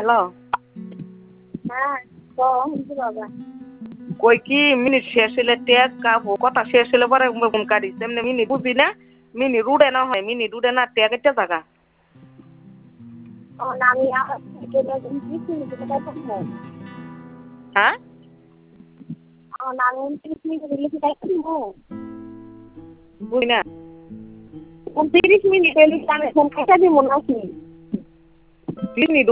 hello হ্যাঁ শুনছি বাবা কই কি মিনিট শেষ হলে টেক কথা শেষ হলে পরে ফোন কাটিস এমনি মিনিট বুঝি না মিনিট উড়ে না হয় মিনিট উড়ে না টেক একটা জায়গা আমি আমার থেকে হ্যাঁ আমি 29 মিনিট লিখে দেখবো বুঝি না 29 মিনিট লিখে আমি ফোন কেটে দিব নাকি মিনিট